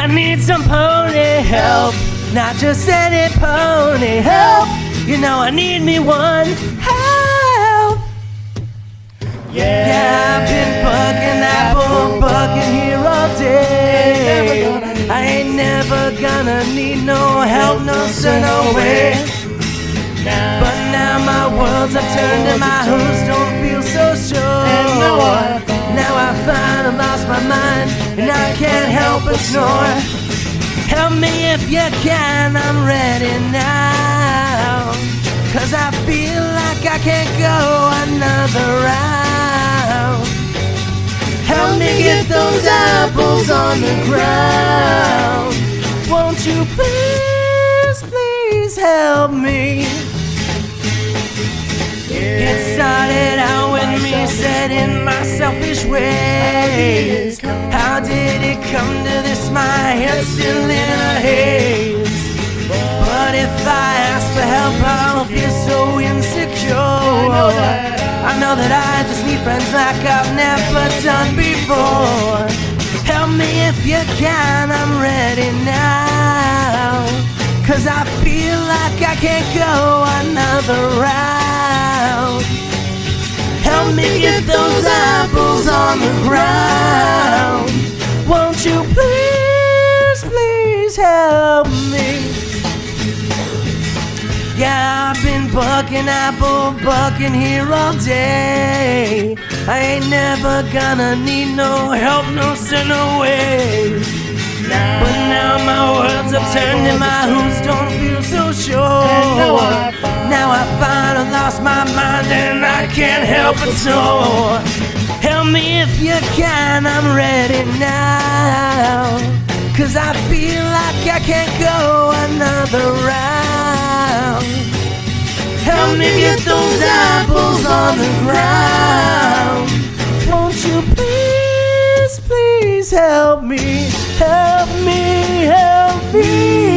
I need some pony help, not just any pony help. You know I need me one help. Yeah, I've been bugging apple, bugging here all day. I ain't never gonna need no help, no sir, no way. But now my world's upturned and my hooves don't feel so sure. Now I find I've lost my mind and I can't help but snore. Help me if you can, I'm ready now. 'Cause I feel like I can't go another round. Help me get those apples on the ground. Won't you please, please help me? It started out with me set in my selfish ways. How did it come to this? My head's still in a haze. But if I ask for help, I'll feel so insecure. I know that I just need friends like I've never done before. Help me if you can, I'm ready now. 'Cause I feel like I can't go another round. Help me get those apples on the ground. Won't you please, please help me? Yeah, I've been bugging apple, bugging here all day. I ain't never gonna need no help, no sir, no way. But now my world's upturned and my hooves don't feel so sure. Now I find I've lost my mind and I can't help but snore. Help me if you can, I'm ready now. 'Cause I feel like I can't go another round. Help me get those apples on the ground. Won't you please, please help me? Help me, help me.